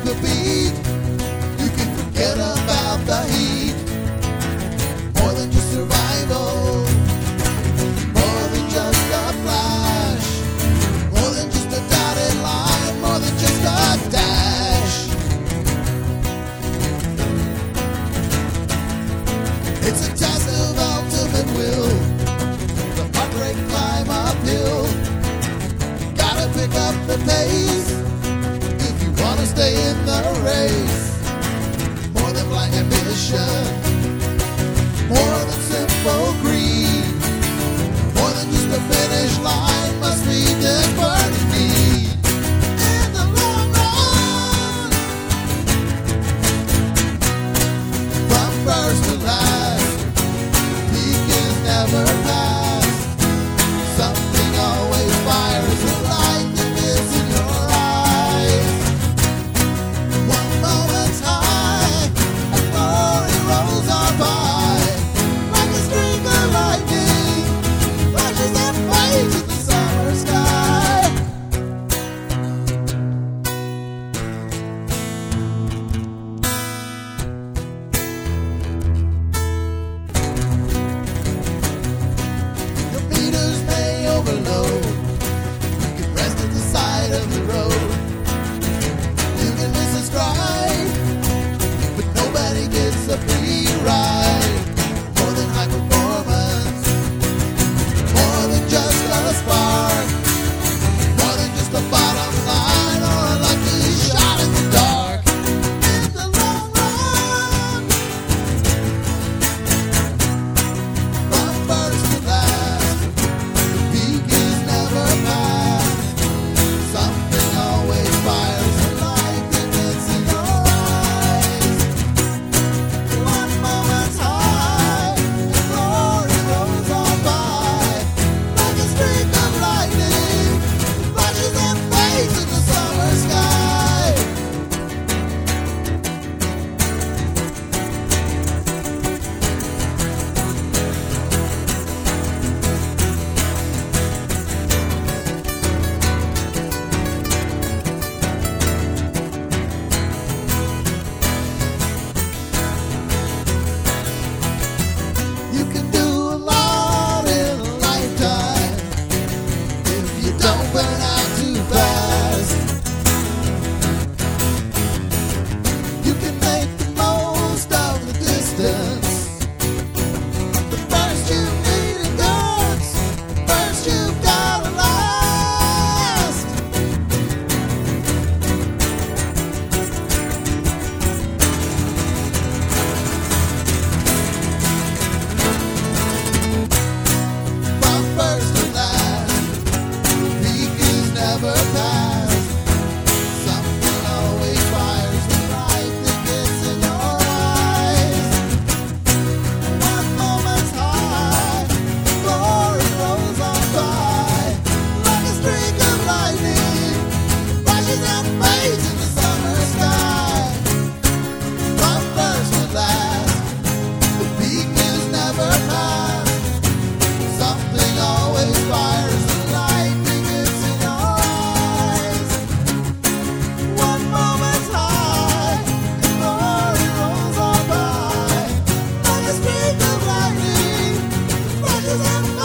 the beat, you can forget about the heat. More than just survival, more than just a flash, more than just a dotted line, more than just a dash. It's a test of ultimate will, the heart rate climb uphill. Gotta pick up the pace if you wanna stay in the race. More than blind ambition, more than simple greed, more than just a finish line, must be this burning need. In the long run, from first to last, peak is never past. Something always fires a light that is in your eyes. One moment's high, and glory rolls on by. Like a streak of lightning, flashes and fades in the summer sky. Your meters may overload, you can rest at the side of the road. You can miss a stride, but nobody gets a free ride. More than high performance, more than just a spark, more than just a bottom line or a lucky shot in the dark. In the long run, from first to last, the peak is never past. Something always fires a light that gets in your eyes. One moment's high, and glory rolls on by. Like a streak of lightning, flashes and fades in the summer sky. You can do a lot in a lifetime if you don't burn out too fast. You can make the most of the distance. But first you need endurance. First you've gotta last. From first to last, the peak is never past. Something always fires the light that gets in your eyes. One moment's high, glory rolls on by. Like a streak of lightning, flashes and fades in the summer sky. From first to last, the peak is never past. Something always fires the light that gets in your eyes. One moment's high, and glory rolls on by. Like a streak of lightning, flashes and